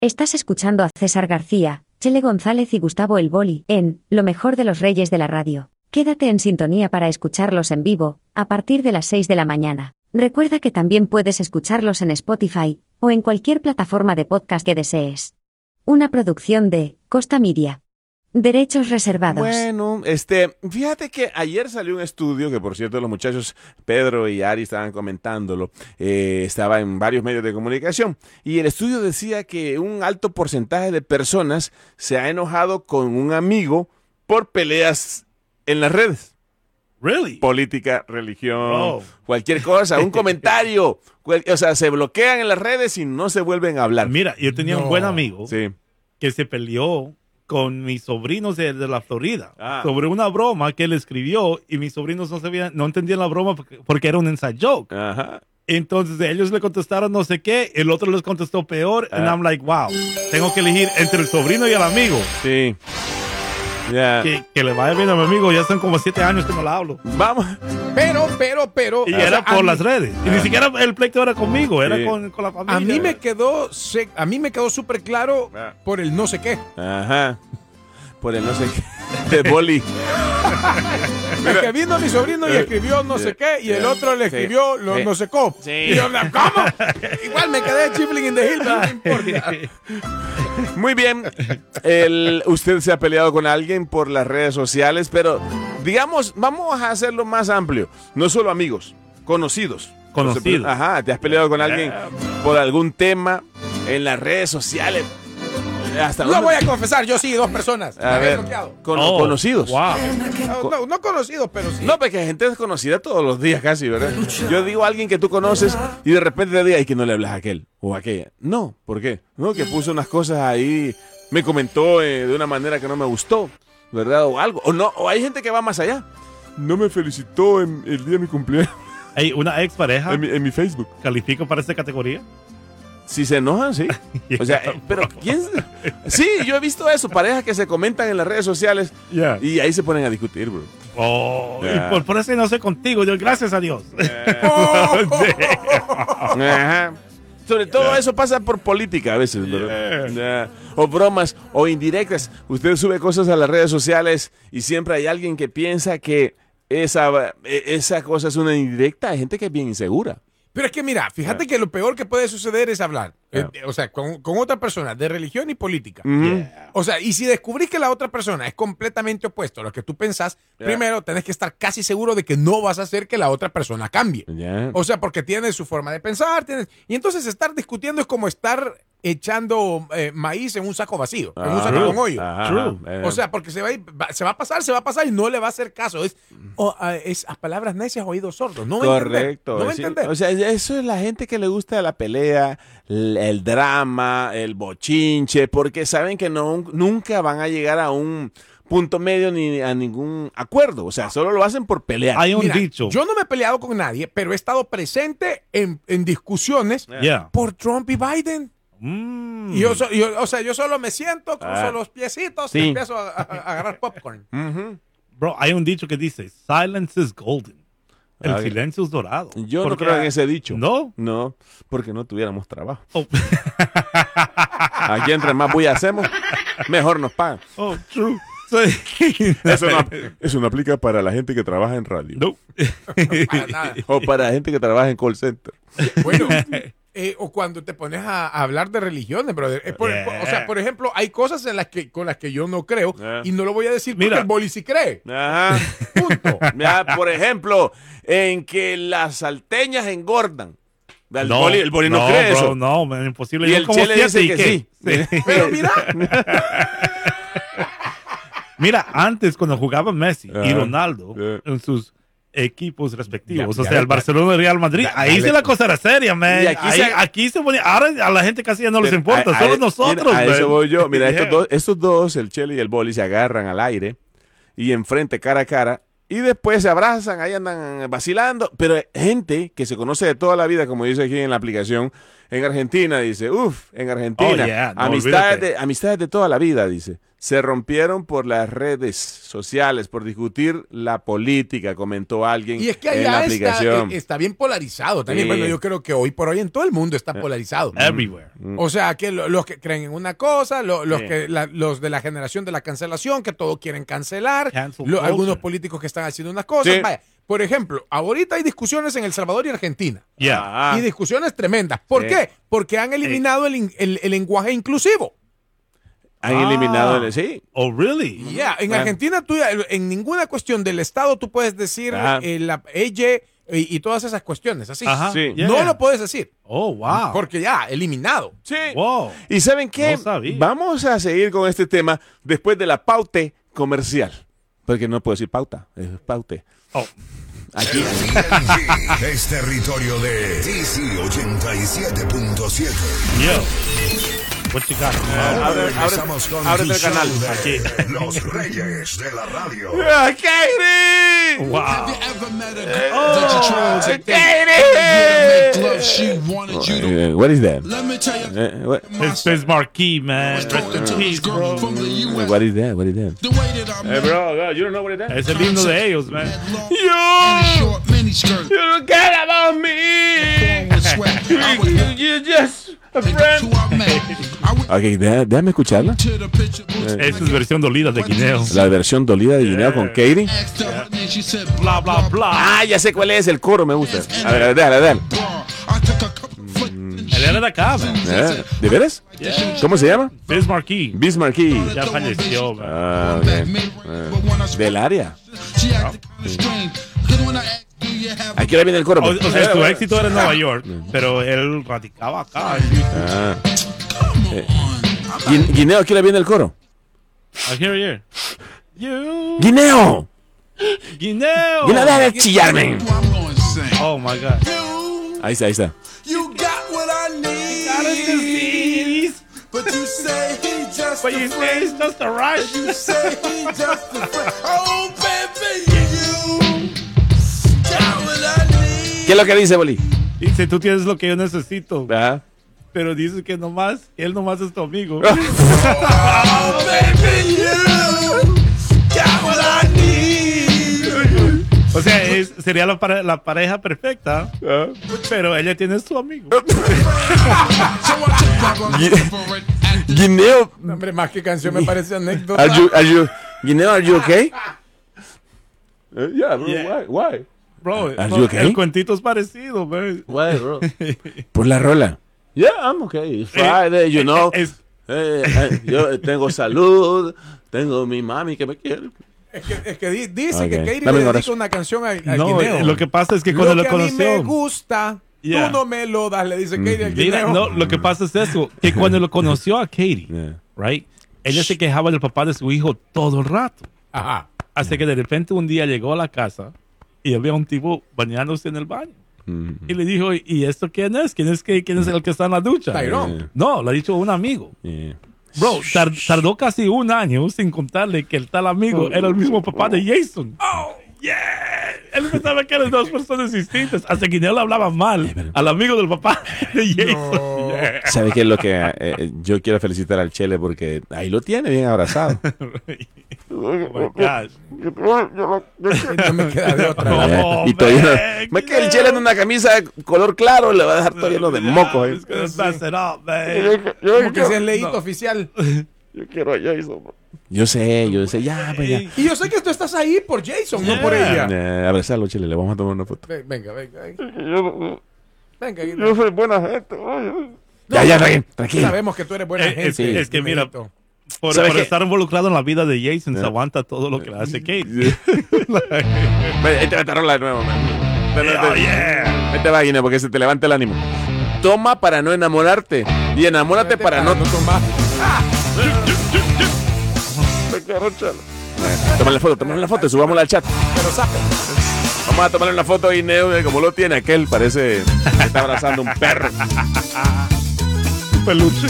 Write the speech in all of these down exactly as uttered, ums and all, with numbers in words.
Estás escuchando a César García, Chele González y Gustavo El Boli en Lo mejor de los Reyes de la Radio. Quédate en sintonía para escucharlos en vivo, a partir de las seis de la mañana. Recuerda que también puedes escucharlos en Spotify o en cualquier plataforma de podcast que desees. Una producción de Costa Media. Derechos reservados. Bueno, este, fíjate que ayer salió un estudio que, por cierto, los muchachos Pedro y Ari estaban comentándolo, eh, estaba en varios medios de comunicación, y el estudio decía que un alto porcentaje de personas se ha enojado con un amigo por peleas en las redes. Really? Política, religión, Oh. cualquier cosa, un comentario, cual- o sea, se bloquean en las redes y no se vuelven a hablar. Mira, yo tenía No. un buen amigo Sí. que se peleó con mis sobrinos de, de la Florida Ah. sobre una broma que él escribió y mis sobrinos no sabían, no entendían la broma porque, porque era un inside joke. Ajá. Entonces ellos le contestaron no sé qué, el otro les contestó peor, and Ah. I'm like, wow, tengo que elegir entre el sobrino y el amigo. Sí. Ya. Que, que le vaya bien a mi amigo, ya son como siete años que no la hablo. Vamos. Pero, pero, pero. Y o sea, era a por mí- las redes. Y ni siquiera el pleito era conmigo, era Sí. con, con la familia. A mí me quedó, sec- a mí me quedó súper claro Ah. por el no sé qué. Ajá. Por el no sé qué. De boli. El que vino mi sobrino y escribió no sé qué, y el otro le Sí. escribió lo Sí. no sé cómo. Sí. Y yo, ¿cómo? Igual me quedé chifling in the hill, pero no importa. Muy bien. El, usted se ha peleado con alguien por las redes sociales, pero digamos, vamos a hacerlo más amplio. No solo amigos, conocidos. Conocidos. Ajá, te has peleado con alguien por algún tema en las redes sociales. Hasta No dónde- voy a confesar, yo sí, dos personas. A Me había ver, bloqueado. con- Oh, conocidos. Wow. No, no, no conocidos, pero sí. No, porque hay gente desconocida todos los días casi, ¿verdad? Yo digo a alguien que tú conoces y de repente te diga, ay, que no le hablas a aquel o a aquella. No, ¿por qué? No, que puso unas cosas ahí, me comentó eh, de una manera que no me gustó, ¿verdad? O algo. O no, o hay gente que va más allá. No me felicitó en el día de mi cumpleaños Hey, una ex pareja en mi, en mi Facebook. califica para esta categoría. Si se enojan, sí. O sea, eh, pero ¿quién? Sí, yo he visto eso, parejas que se comentan en las redes sociales Yeah. y ahí se ponen a discutir, bro. Oh, Yeah. y por, por eso no sé contigo, Dios, gracias a Dios. Ajá. Sobre todo eso pasa por política a veces, ¿verdad? Ya. O bromas o indirectas. Usted sube cosas a las redes sociales y siempre hay alguien que piensa que esa, esa cosa es una indirecta. Hay gente que es bien insegura. Pero es que mira, fíjate que lo peor que puede suceder es hablar, Yeah. eh, o sea, con, con otra persona de religión y política. Ujú. O sea, y si descubrís que la otra persona es completamente opuesto a lo que tú pensás, Yeah. primero tenés que estar casi seguro de que no vas a hacer que la otra persona cambie. Ya. O sea, porque tiene su forma de pensar, tiene... y entonces estar discutiendo es como estar echando eh, maíz en un saco vacío, en un Ah, saco true. con hoyo. Ajá. True. Eh. O sea, porque se va, a ir- va- se va a pasar, se va a pasar y no le va a hacer caso. Es, o, ah, es a palabras necias, oídos sordos. No va a entender. Correcto. No va a sí. entender. O sea, eso es la gente que le gusta la pelea, el, el drama, el bochinche, porque saben que no, nunca van a llegar a un punto medio ni a ningún acuerdo. O sea, solo lo hacen por pelear. Hay un Mira, dicho. yo no me he peleado con nadie, pero he estado presente en, en discusiones Yeah. por Trump y Biden. Mm. Y yo, so- yo- o sea, yo solo me siento, cruzo Ah. los piecitos Sí. y empiezo a, a- a agarrar popcorn. Ujú. Bro, hay un dicho que dice, silence is golden. El A ver. silencio es dorado. Yo no Porque- creo en ese dicho. ¿No? No, porque no tuviéramos trabajo. Oh. Aquí entre más bulla hacemos, mejor nos pagan. Oh, true. Sí. Eso no, eso no aplica para la gente que trabaja en radio. No. Para nada. O para la gente que trabaja en call center. Bueno, eh, o cuando te pones a, a hablar de religiones, brother. Es por- Yeah. por- o sea, por ejemplo, hay cosas en las que, con las que yo no creo Yeah. y no lo voy a decir porque Mira. el boli sí cree. Ajá. Punto. Ya, por ejemplo, en que las salteñas engordan. El No, boli, el boli no, no, cree bro, eso. No, man, imposible. Y Yo el como Chele siete dice y que qué. sí. Pero mira, Mira, antes cuando jugaba Messi y Ajá. Ronaldo Yeah. en sus equipos respectivos, Ya, o ya sea, el le- Barcelona y el Real Madrid, ya- ahí ya sí le- la cosa era seria, man. Y aquí Ahí- se- aquí se ponía, ahora a la gente casi ya no les importa, A- solo a- nosotros, mira, a eso man. voy yo. Mira, estos, Yeah. dos, estos dos, el Chele y el boli, se agarran al aire y enfrente, cara a cara, y después se abrazan, ahí andan vacilando. Pero gente que se conoce de toda la vida, como dice aquí en la aplicación, En Argentina, dice, uff, en Argentina, Oh, yeah. No, amistades, olvídate. de, amistades de toda la vida, dice. Se rompieron por las redes sociales, por discutir la política, comentó alguien Y es que en la allá está, aplicación. eh, está bien polarizado también. Sí. Bueno, yo creo que hoy por hoy en todo el mundo está polarizado. Everywhere. O sea, que lo- los que creen en una cosa, lo- los, Sí. que, la- los de la generación de la cancelación, que todo quieren cancelar, Cancel lo- culture. algunos políticos que están haciendo unas cosas. Sí. Vaya, por ejemplo, ahorita hay discusiones en El Salvador y Argentina. Yeah. Ah, Y discusiones tremendas. ¿Por Sí. qué? Porque han eliminado el, in- el- el lenguaje inclusivo. han Ah. eliminado el... Sí. Oh, really? Ya, en Bueno. Argentina, tú, ya- en ninguna cuestión del Estado tú puedes decir Ajá. eh, la ella y, y todas esas cuestiones, así. Ajá. Sí. Yeah. No lo puedes decir. Oh, wow. Porque ya, eliminado. Sí. Wow. ¿Y saben qué? No sabía. Vamos a seguir con este tema después de la paute comercial. Porque no puedo decir pauta, es paute. Oh. Aquí. Es territorio de D C ochenta y siete punto siete. Yo. What you got? Ah, Abre- Regresamos con ábrete tu el canal. show de Aquí. Los Reyes de la Radio. ¡Ah, Katie! Wow. ¡Oh, Katie! Eh, what is that? Let me tell you, Eh, what, It's Biz Marquee, man. Rest talking in to peace, this girl bro. from the U S. what is that? What is that? The way that I Hey, met bro, you don't know what is that? Es el himno de ellos, man. long You, and short mini skirt. you don't care about me. With sweat. I was You, you just a who friend. I met. I went Ok, déjame, déjame escucharla. to the picture booth. Esa es versión dolida de Guineo. La versión dolida de Guineo con Katie. Asked her her name, she said Bla, bla, bla. Ah, ya sé cuál es, el coro me gusta. A ver, a ver, déjala, déjala. bar. I took a couple flicks and Él era de acá, man. Eh, ¿De veras? ¿Cómo se llama? Biz Marquee. Bismarcky. Ya falleció, man. Ah, ok. Eh, Del área. She acted strange. 'Cause when I asked, do you have Aquí ahora viene el coro. O, o sea, su éxito era en Nueva York, pero él radicaba acá. Ah. Eh, Gui- Guineo, aquí ahora viene el coro. I hear here. You. ¡Guineo! Guineo. ¡Guineo, deja de chillarme! I'm going to sing? Oh my God. Ahí está, ahí está. You got what I need. But you say he just But a you say friend. it's just a rush. You say he just a friend. Oh, baby, you got what I need. ¿Qué es lo que dice, Boli? Dice, tú tienes lo que yo necesito. Ah. Pero dice que nomás, él nomás es tu amigo. Oh, baby, you got what I need. O sea, es- sería la, pare- la pareja perfecta, pero ella tiene su amigo. So I took back what I was for it. And Guineo, Hombre, más que canción me parece anécdota. are you, are you, Guineo, are you okay? Uh, yeah, bro, Yeah. why, why? Bro, Are no, you okay? el cuentito es parecido, man. Why, bro? Por la rola. Yeah, I'm okay. It's Friday, you know. Es- Eh, eh, yo tengo salud, tengo mi mami que me quiere. Es que, es que di- dice Ok. que Katie Dame le un dedica abrazo. una canción al, al no, Guineo. eh, lo que pasa es que cuando lo lo que a mí me conoció. gusta, Yeah. tú no me lo das, le dice Katie al Mira, Guineo. no, lo que pasa es eso, que cuando lo conoció a Katie, Yeah. right, ella se quejaba del papá de su hijo todo el rato. Ajá. Hasta que de repente un día llegó a la casa y había un tipo bañándose en el baño. Mm. Y le dijo, ¿y esto quién es? ¿Quién es, que, quién es el que está en la ducha? Tyrone. No, lo ha dicho un amigo. Yeah. Bro, tar- tardó casi un año sin contarle que el tal amigo era el mismo papá de Jason. Oh, yeah. Él pensaba que eran dos personas distintas. Hasta que Guineo le hablaba mal al amigo del papá de Jason. Yeah. ¿Sabe qué es lo que eh, eh, yo quiero felicitar al Chele? Porque ahí lo tiene bien abrazado. Oh my gosh. No me queda de otra. Oh, y todavía man, me queda el Chele en una camisa de color claro, le va a dejar todo lleno de mocos. It's ¿eh? gonna mess it up, man. Como que sea el leíto oficial. Yo quiero a Jason. Yo sé, yo sé, ya, pues ya. Y yo sé que tú estás ahí por Jason, no por Yeah. ella. Eh, abrazarlo, Chele, le vamos a tomar una foto. Ven- Venga, venga. Venga, venga Guineo. soy buena gente. Ya, ya, tranquilo, tranquilo. Sabemos que tú eres buena Eh, gente. es, que- es que mira, Guineito. por, ¿Sabes por qué? estar involucrado en la vida de Jason, se aguanta todo lo que le hace Kate. Ven, ahí te va a rola de nuevo, man. Ven, ven, Oh, ven. yeah. Vete, va, Guineo, porque se te levanta el ánimo. Toma para no enamorarte y enamórate Vete para no... no tomar. Tómale la foto, tómale la foto, subámosla al chat. Pero sape. Vamos a tomarle una foto a Guineo, de como lo tiene aquel, parece que está abrazando un perro. Un peluche.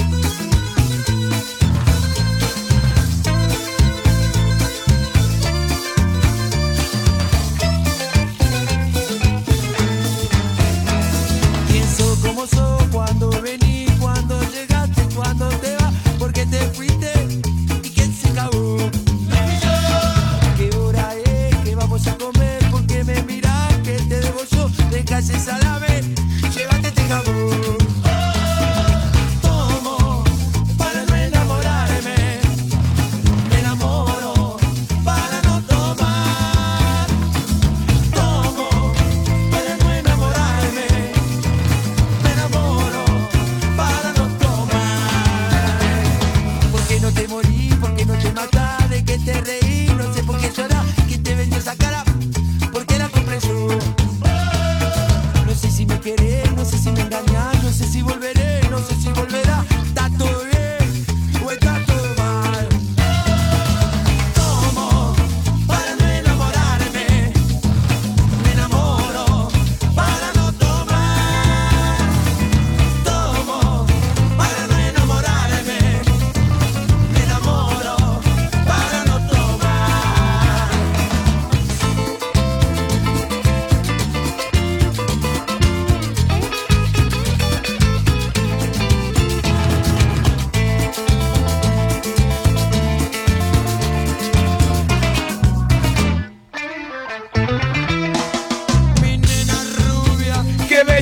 Pienso como soy cuando ven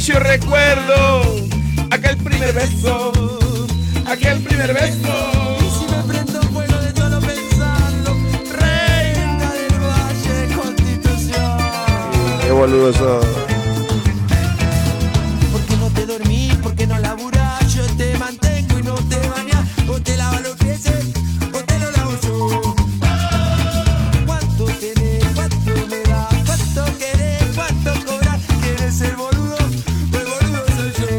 yo recuerdo aquel primer beso, aquel primer beso. Y si me prendo fuego de solo pensarlo, reina del Valle, Constitución. Qué boludo sos. ¿Por qué no te dormís? ¿Por qué no laburás? Yo te mantengo y no te bañás. O te lavas los pies, o te lo lavo yo. ¿Cuánto tenés? ¿Cuánto me das? ¿Cuánto querés? ¿Cuánto cobras? ¿Quieres ser boludo? El boludo soy yo.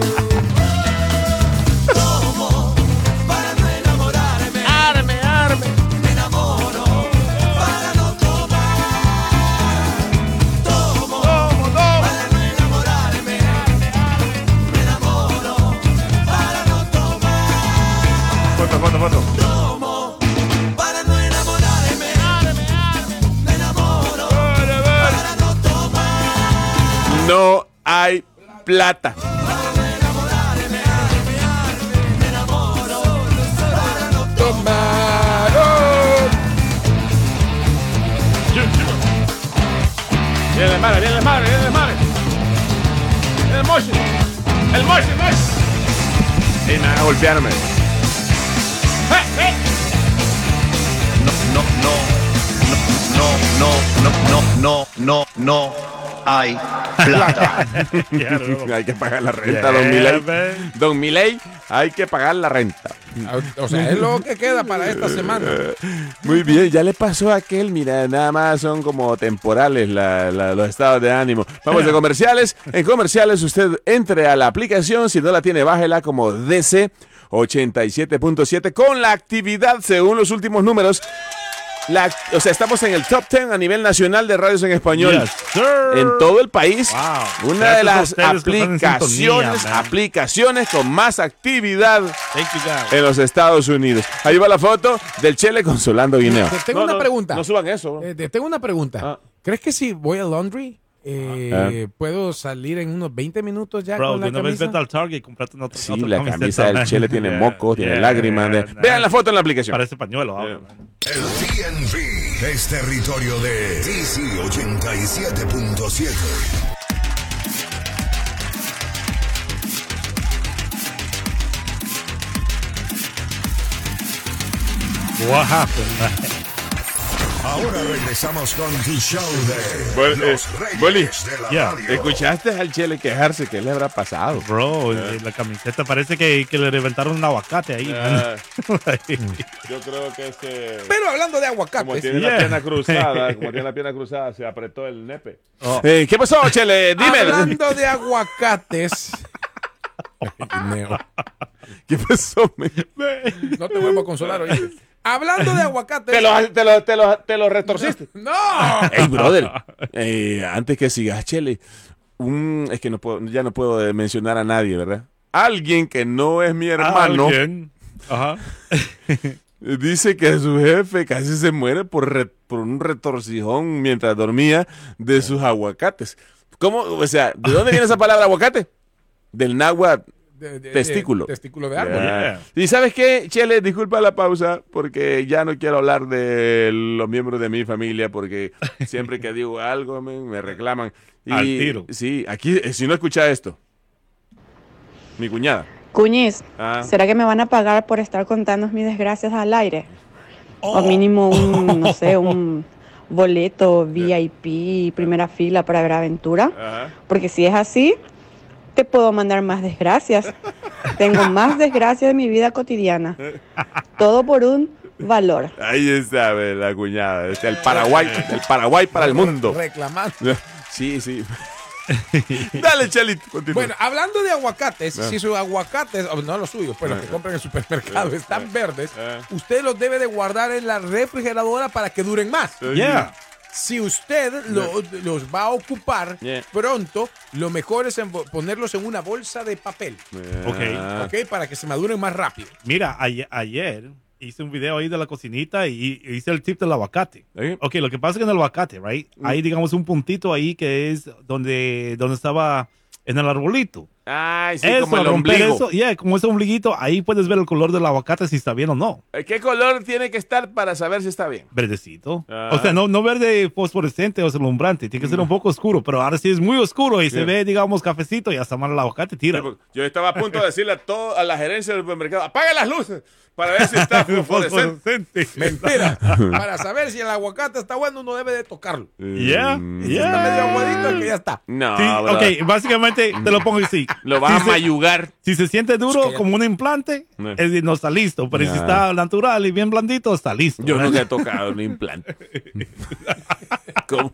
Tomo para no enamorarme. Arme, arme. Me enamoro para no tomar. Tomo para no enamorarme. Me enamoro para no tomar. Foto, foto, foto. Tomo para no enamorarme. Me enamoro para no tomar. No hay plata. Para no enamorarme. Me enamoro para no tomar. Viene el madre, viene el madre, viene el madre. Viene el moche. El moche, el moche. Y me van a golpearme. ¡Eh, eh! No, no, no, no, no, no, no, no, no hay plata. Hay que pagar la renta, don Milei. Don Milei, hay que pagar la renta. O sea, es lo que queda para esta semana. Muy bien, ya le pasó a aquel, mira, nada más son como temporales la- la- los estados de ánimo. Vamos de comerciales. En comerciales usted entre a la aplicación, si no la tiene, bájela como D C ochenta y siete punto siete con la actividad según los últimos números. La, o sea, estamos en el top diez a nivel nacional de radios en español. Yes, sir. En todo el país. Wow. Una de Gracias a las ustedes que están en aplicaciones, sintonía, man. aplicaciones con más actividad Thank you, guys. en los Estados Unidos. Ahí va la foto del Chele consolando guineo. Te tengo No, una no, pregunta. No suban eso. bro. Eh, te tengo una pregunta. Ah. ¿Crees que si voy al laundry, eh, puedo salir en unos veinte minutos ya Bro, con de la una vez camisa? vete al Target y comprate una otra Sí, otra la camiseta, camisa del man. Chele tiene Yeah, mocos, tiene yeah, lágrimas. de- nah. Vean la foto en la aplicación. Parece pañuelo. ahora, Yeah. man. El D M V es territorio de D C ochenta y siete punto siete. What happened, man? Ahora regresamos con tu show de Bol- eh, Los Reyes Boli, de la yeah. Radio. ¿Escuchaste al Chele quejarse? ¿Qué le habrá pasado? Bro, eh, la camiseta parece que, que le reventaron un aguacate ahí. Ah, man. yo creo que este... Pero hablando de Como aguacates, tiene la Yeah. pierna cruzada, como tiene la pierna cruzada, se apretó el nepe. Oh. Eh, ¿Qué pasó, Chele? Dime. hablando de aguacates, Guineo, ¿Qué pasó? me? no te vuelvo a consolar hoy. Hablando de aguacates, ¿Te lo, te lo, te lo, te lo retorciste? no. Hey, brother, eh, antes que sigas, Chele, un, es que no puedo, ya no puedo eh, mencionar a nadie, ¿verdad? Alguien que no es mi hermano ¿Alguien? Ajá. dice que su jefe casi se muere por, re- por un retorcijón mientras dormía de sus aguacates. ¿Cómo? O sea, ¿de dónde viene esa palabra aguacate? Del náhuatl. De- de- Testículo. de- testículo de árbol. Ya. Y ¿sabes qué, Chele? Disculpa la pausa porque ya no quiero hablar de los miembros de mi familia porque siempre que digo algo me, me reclaman. Y, Al tiro. Sí, aquí, eh, si no escucha esto, mi cuñada. Cuñiz, Ah. ¿será que me van a pagar por estar contando mis desgracias al aire? O mínimo un, no sé, un boleto V I P, primera fila para ver aventura. Ajá. Porque si es así, te puedo mandar más desgracias. Tengo más desgracias de mi vida cotidiana. Todo por un valor. Ahí está ve, la cuñada. Es el Paraguay, el Paraguay para el mundo. Reclamando. Sí, sí. Dale, Chelito, continúa. Bueno, hablando de aguacates, Ah. si sus aguacates, oh, no los suyos, pues los que compran en el supermercado, Ah. están verdes, Ah. usted los debe de guardar en la refrigeradora para que duren más. Yeah. Si usted lo- los va a ocupar Yeah. pronto, lo mejor es en- ponerlos en una bolsa de papel, Ah. ¿ok? Para que se maduren más rápido. Mira, ayer, ayer hice un video ahí de la cocinita y y hice el tip del aguacate. ¿Eh? Ok, lo que pasa es que en el aguacate, right, hay digamos un puntito ahí que es donde, donde estaba en el arbolito. Ay, sí, eso, como el romper ombligo. eso, yeah, como ese ombliguito, ahí puedes ver el color del aguacate si está bien o no. ¿Qué color tiene que estar para saber si está bien? Verdecito. Ah. O sea, no, no verde fosforescente o deslumbrante, tiene que ser un poco oscuro, pero ahora sí es muy oscuro y se Yeah. ve, digamos, cafecito y hasta mal el aguacate, tira. Yo estaba a punto de decirle a, todo, a la gerencia del supermercado, apague las luces para ver si está fosforescente. Mentira. Para saber si el aguacate está bueno, uno debe de tocarlo. Yeah, Mm, Si está medio yeah. aguadito, es que ya está. No, Sí, bro. ok, básicamente te lo pongo así. Lo vas Si a se- mayugar. Si se siente duro Es que ya- como un implante, No. es decir, no está listo. Pero Ya. si está natural y bien blandito, está listo. Yo nunca he tocado un implante. ¿Cómo?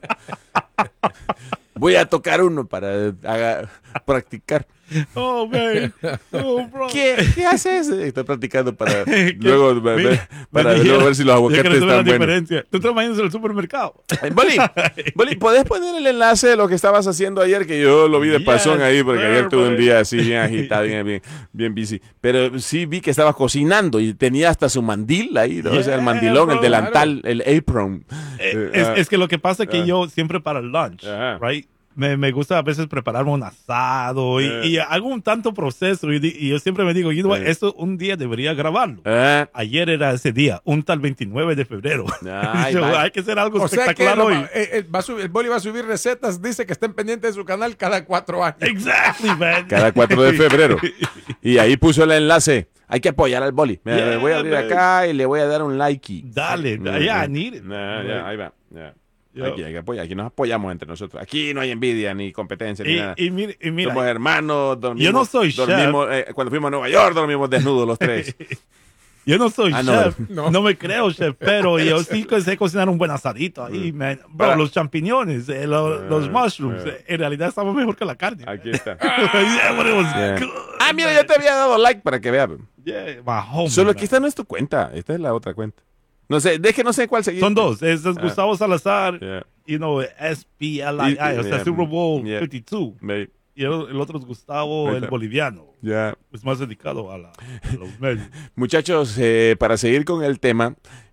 Voy a tocar uno para haga- practicar. Oh, man. Oh, bro. ¿Qué, ¿Qué haces? Estoy practicando para luego ver, Mira, para me luego dijeron- ver si los yo aguacates quiero saber están la buenos. diferencia. Tú te lo imaginas en el supermercado. Eh, Boli, Boli, ¿podés poner el enlace de lo que estabas haciendo ayer? Que yo lo vi de Yes, pasón ahí, porque sir, ayer tuve un buddy. día así bien agitado, bien, bien, bien busy. Pero sí vi que estabas cocinando y tenía hasta su mandil ahí, ¿no? O sea, el Yeah, mandilón, el bro, delantal, el apron. Eh, Eh, es, ah, es que lo que pasa es que ah. yo siempre para el lunch, Ajá. right? Me, me gusta a veces prepararme un asado y, Eh. y hago un tanto proceso y, di- y yo siempre me digo, you know what, Eh. esto un día debería grabarlo. ah, Ayer era ese día, un tal veintinueve de febrero. Ay, Yo, vaya. hay que hacer algo O sea que espectacular lo hoy. va- eh, eh, va a subir- el Boli va a subir recetas, dice que estén pendientes de su canal cada cuatro años. Exactly, man. cada cuatro de febrero. Y ahí puso el enlace. Hay que apoyar al Boli. Mira, Yeah, le voy a abrir man. acá y le voy a dar un like. Dale, Mm, yeah, I mm. need it. Nah, ya, ahí va. ya. Yo- Aquí, hay que apoyar, aquí nos apoyamos entre nosotros. Aquí no hay envidia ni competencia ni nada. Y, y mira, y mira, Somos hermanos, dormimos. Yo no soy chef. dormimos, eh, cuando fuimos a Nueva York dormimos desnudos los tres. yo no soy Ah, no, chef, no. no. me creo chef, pero yo sí que sé cocinar un buen asadito ahí, man. Bro, Para- los champiñones, eh, lo- los Ah, mushrooms, ah. eh, en realidad estaban mejor que la carne. Aquí está. Yeah, but it was Yeah. good. Ah, mira, yo te había dado like para que veas. Yeah, my homie, Solo man. que esta no es tu cuenta, esta es la otra cuenta. No sé, es que no sé cuál seguir. Son dos, es, es Ah. Gustavo Salazar, Yeah. you know, S P L I I, o sea, Yeah. Super Bowl Yeah. cincuenta y dos. Ve, Y el, el otro es Gustavo, Ahí el está. boliviano. ya. Es más dedicado a, la, a los medios. Muchachos, eh, para seguir con el tema,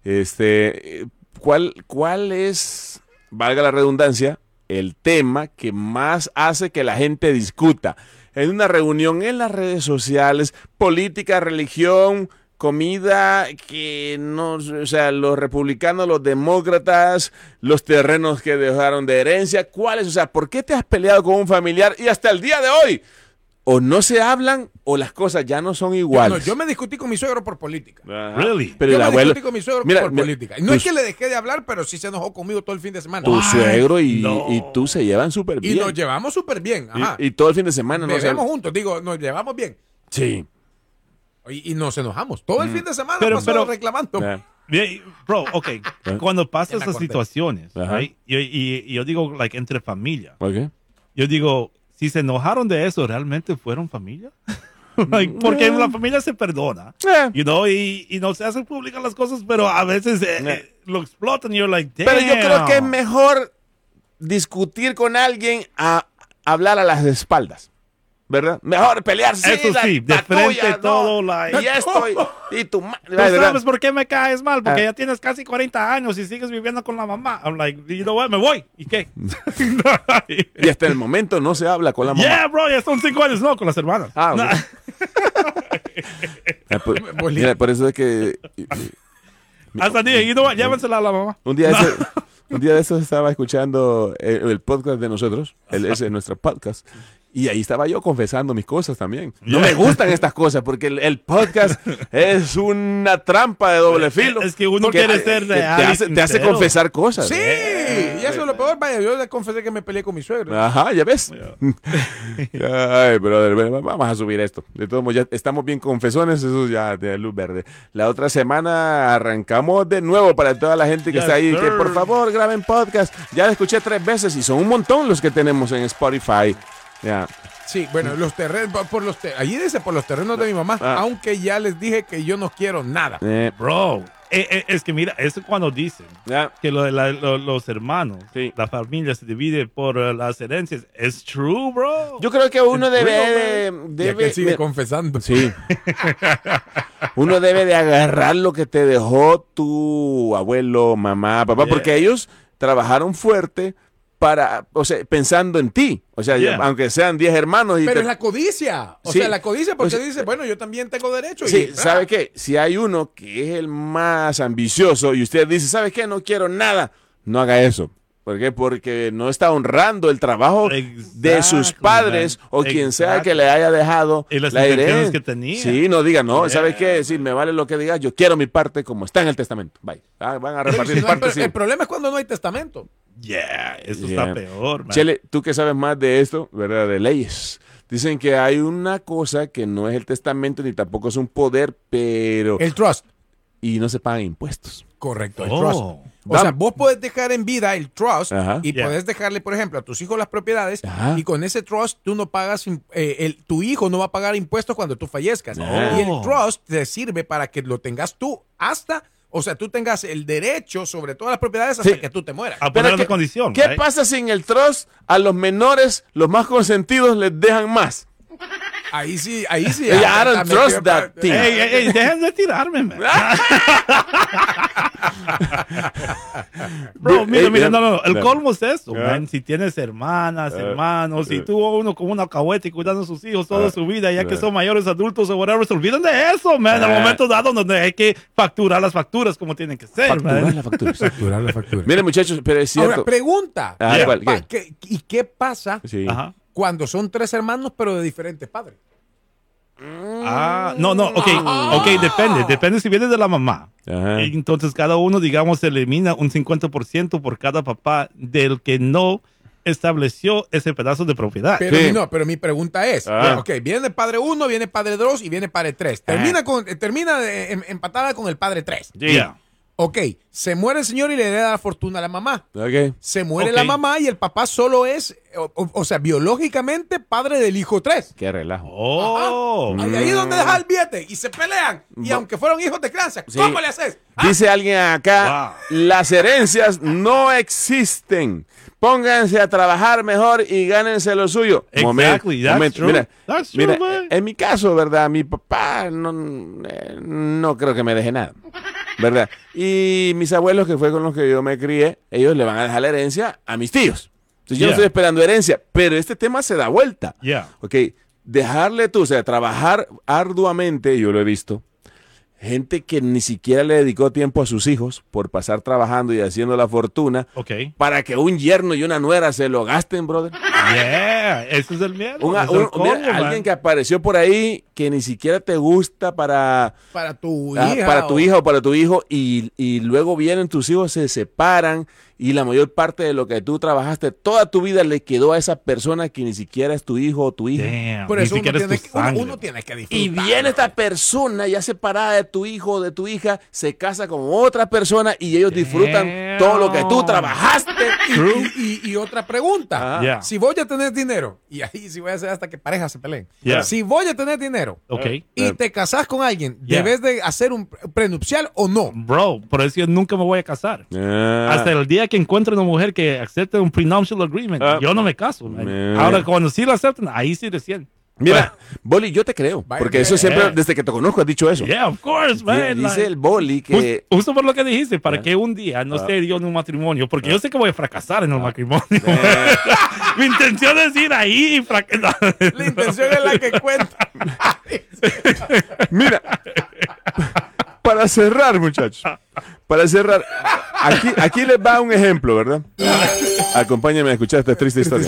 este, eh, ¿cuál, ¿cuál es, valga la redundancia, el tema que más hace que la gente discuta en una reunión, en las redes sociales, política, religión, comida, que no, o sea, los republicanos, los demócratas, los terrenos que dejaron de herencia, ¿cuáles? O sea, ¿por qué te has peleado con un familiar y hasta el día de hoy? O no se hablan o las cosas ya no son No, iguales. yo me discutí con mi suegro por política. Ajá. Really? Pero yo el me abuelo, discutí con mi suegro mira, por mira, política. No tu- es que le dejé de hablar, pero sí se enojó conmigo todo el fin de semana. tu suegro y, No. y tú se llevan súper Y bien. nos llevamos súper bien. Ajá. Y, y todo el fin de semana no se Bebemos juntos, digo, nos llevamos bien. Sí. Y, y nos enojamos. Todo el fin de semana Pero- pasó pero- reclamando. Ya. Bien, bro, ok. Cuando pasan En la esas corte. situaciones, Ajá. right, y, y- y yo digo, like, entre familia, Ok. yo digo, si se enojaron de eso, ¿realmente fueron familia? Like, porque en la familia se perdona, Eh. you know, y, y no se hacen públicas las cosas, pero a veces eh, Eh. eh, lo explotan y you're like, damn. Pero yo creo que es mejor discutir con alguien a hablar a las espaldas. ¿Verdad? Mejor pelear sí, Eso la- sí, de la frente tuya, todo, no. like- Y esto y, y tu madre. ¿Tú ¿verdad? sabes por qué me caes mal? Porque Ah. ya tienes casi cuarenta años y sigues viviendo con la mamá. I'm like, you know what, me voy. ¿Y qué? Y hasta el momento no se habla con la mamá. Yeah, bro, ya son cinco años, no, con las hermanas. Ah, No. ok. Ah, por, mira, por eso es que Hasta dije, you know what, llévensela a la mamá. un día, ese- un día de esos estaba escuchando el, el podcast de nosotros, el, ese, nuestro podcast, y ahí estaba yo confesando mis cosas también. No me gustan estas cosas porque el, el podcast es una trampa de doble filo. Es que uno Porque quiere te- ser te, real y hace, te hace sincero. confesar cosas. Sí, y eso es lo peor. Vaya, yo le confesé que me peleé con mi suegro. Ajá, ya ves. Ay, brother, bueno, vamos a subir esto. De todos modos, ya estamos bien confesones, eso ya de luz verde. La otra semana arrancamos de nuevo para toda la gente que Yes, está ahí, que sir. por favor graben podcast. Ya lo escuché tres veces y son un montón los que tenemos en Spotify. Ya. Sí, bueno, los terrenos, por los te- allí dice por los terrenos de mi mamá, Ah. aunque ya les dije que yo no quiero nada. Eh, Bro, eh, eh, es que mira, eso cuando dicen ya. que lo de la- lo- los hermanos, Sí. la familia se divide por eh, las herencias, es true, bro. Yo creo que uno It's debe real, de, Y debe aquel sigue de- confesando. Sí. Uno debe de agarrar lo que te dejó tu abuelo, mamá, papá, Yeah. porque ellos trabajaron fuerte para, o sea, pensando en ti. O sea, Yeah. aunque sean diez hermanos. Y Pero te- es la codicia. O Sí. sea, la codicia porque O sea, dice, bueno, yo también tengo derecho. Sí, y, ¿sabe qué? Si hay uno que es el más ambicioso y usted dice, ¿sabe qué? No quiero nada. No haga eso. ¿Por qué? Porque no está honrando el trabajo de sus Exactly, padres man. o quien sea Exactly. que le haya dejado Y las la intenciones herencia. que tenía. Sí, no diga, no, Yeah. ¿sabes qué? Si me vale lo que digas, yo quiero mi parte como está en el testamento. Bye. Ah, van a Pero repartir si no hay- partes. pero sí. el problema es cuando no hay testamento. Yeah, eso Yeah. está peor, man. Chele, tú que sabes más de esto, ¿verdad? De leyes. Dicen que hay una cosa que no es el testamento ni tampoco es un poder, pero... El trust. Y no se pagan impuestos. Correcto, el Oh. trust. O sea, vos podés dejar en vida el trust Ajá. y Yeah. podés dejarle, por ejemplo, a tus hijos las propiedades Ajá. y con ese trust tú no pagas, im- eh, el, tu hijo no va a pagar impuestos cuando tú fallezcas. Oh. Y el trust te sirve para que lo tengas tú hasta, o sea, tú tengas el derecho sobre todas las propiedades hasta Sí. que tú te mueras. A Pero poner ¿qué- la condición. ¿Qué right? pasa si en el trust a los menores, los más consentidos, les dejan más? Ahí sí, ahí sí. Hey, I ah, don't ah, me trust quedo- that thing. Ey, ey, ey, dejen de tirarme, man. Bro, mira, Ey, mira, no, no, no. El no. colmo es eso, Ah. man. Si tienes hermanas, Ah. hermanos, si Ah. tuvo uno como una cahuete cuidando a sus hijos toda Ah. su vida, ya que Ah. son mayores adultos o whatever, se olvidan de eso, man. Al Ah. momento dado donde hay que facturar las facturas como tienen que ser, Facturar man. la factura. Facturar la factura. Miren, muchachos, pero es cierto. Ahora, pregunta. Ah, ¿Qué ¿cuál? pa- ¿Qué? qué- ¿Y qué pasa Sí. Ajá. cuando son tres hermanos pero de diferentes padres? Ah, no, no, ok, ok, depende, depende si viene de la mamá. Ajá. Entonces cada uno, digamos, elimina un cincuenta por ciento por cada papá del que no estableció ese pedazo de propiedad. Pero Sí. mi- no, pero mi pregunta es, Ah. ok, viene padre uno, viene padre dos y viene padre tres. Termina con, eh, termina de- em- empatada con el padre tres. Yeah. Ok, se muere el señor y le hereda la fortuna a la mamá. Ok. Se muere Ok. la mamá y el papá solo es, o, o- o sea, biológicamente padre del hijo tres. Qué relajo. Oh. Ahí, ahí es donde deja el billete y se pelean. Y Va- aunque fueron hijos de crianza, Sí. ¿cómo le haces? Ah, Dice alguien acá, las herencias no existen. Pónganse a trabajar mejor y gánense lo suyo. Exactly, that's true. Mira, That's true, mira, man. en mi caso, ¿verdad? Mi papá no, eh, no creo que me deje nada, ¿verdad? Y mis abuelos, que fue con los que yo me crié, ellos le van a dejar la herencia a mis tíos. Entonces yo no Yeah. estoy esperando herencia, pero este tema se da vuelta. Yeah. Ok, dejarle tú, o sea, trabajar arduamente, yo lo he visto. Gente que ni siquiera le dedicó tiempo a sus hijos por pasar trabajando y haciendo la fortuna Ok. para que un yerno y una nuera se lo gasten, brother. Yeah, ese es el miedo. Una- ese es el un- colmo, mira, man. alguien que apareció por ahí que ni siquiera te gusta para, para tu ah, hija. para tu o- hija o para tu hijo y, y luego vienen tus hijos, se separan y la mayor parte de lo que tú trabajaste toda tu vida le quedó a esa persona que ni siquiera es tu hijo o tu hija. Damn, Por ni eso uno siquiera es tiene, tu que, uno, sangre. uno tiene que Y disfrutar. viene esta persona ya separada de tu hijo o de tu hija, se casa con otra persona y ellos disfrutan Damn. todo lo que tú trabajaste. Y, y- y- y otra pregunta. Ah. Yeah. Si voy a tener dinero, y ahí sí voy a hacer hasta que parejas se peleen. Yeah. Si voy a tener dinero Ok. y te casas con alguien, Yeah. ¿debes de hacer un prenupcial o no? Bro, por eso yo nunca me voy a casar. Ah. Hasta el día que encuentre una mujer que acepte un prenuptial agreement, Ah. yo no me caso. man. Man. Ahora, cuando sí lo aceptan, ahí sí recién. Mira, Boli, yo te creo, Vaya, porque eso vaya. siempre, Yeah. desde que te conozco, has dicho eso. Yeah, of course, man. Dice like- el Boli que... Jus- Justo por lo que dijiste, para que un día no esté yo en un matrimonio, porque yo sé que voy a fracasar en el matrimonio. Mi intención es ir ahí y fracasar. La intención es la que cuenta. Mira, para cerrar, muchachos, para cerrar, aquí, aquí les va un ejemplo, ¿verdad? Acompáñenme a escuchar esta triste historia.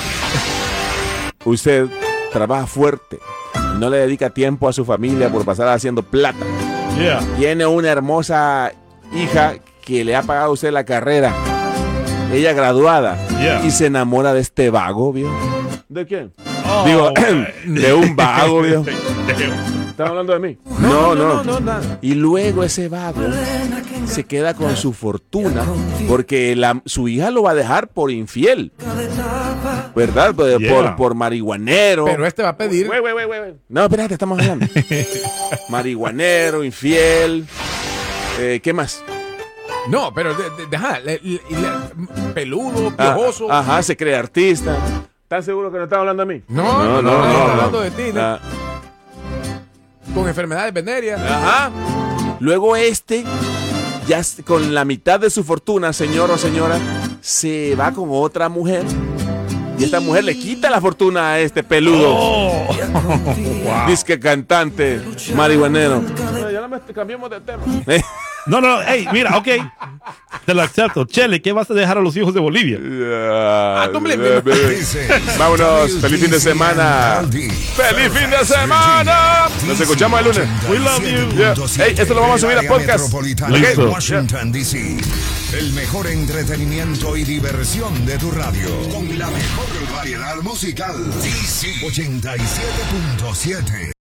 Usted trabaja fuerte, no le dedica tiempo a su familia por pasar haciendo plata. Yeah. Tiene una hermosa hija que le ha pagado a usted la carrera, ella graduada, Yeah. y se enamora de este vago, ¿vio? ¿De quién? Oh, Digo, man. de un vago, ¿vio? Damn. ¿Están hablando de mí? No, no. no, no, nada. Y luego ese vago se queda con su fortuna porque la- su hija lo va a dejar por infiel. ¿Verdad? Por, Yeah. por, por marihuanero. Pero este va a pedir. Güey, güey, güey, güey. No, espérate, estamos hablando. Marihuanero, infiel. Eh, ¿Qué más? No, pero de, de- de- ajá, le- le- le- peludo, Ah, piojoso. ajá, se cree artista. ¿Estás seguro que no estás hablando de mí? No, no, no, no, hablando de ti, ¿no? Ah, Con enfermedades venéreas. Ajá. Luego este, ya s- con la mitad de su fortuna, señor o señora, se va con otra mujer y esta mujer le quita la fortuna a este peludo. Oh. Wow. Disque cantante, marihuanero. Ya no me cambiamos de tema. No, no, hey, mira, ok. Te lo acepto. Chele, ¿qué vas a dejar a los hijos de Bolivia? Ah, vámonos. Feliz fin de semana. Feliz fin de semana. Nos escuchamos el lunes. We love you. Yeah. Hey, esto lo vamos a subir a podcast. Listo. Washington, D C. El mejor entretenimiento y diversión de tu radio. Con la mejor variedad musical. D C ochenta y siete punto siete.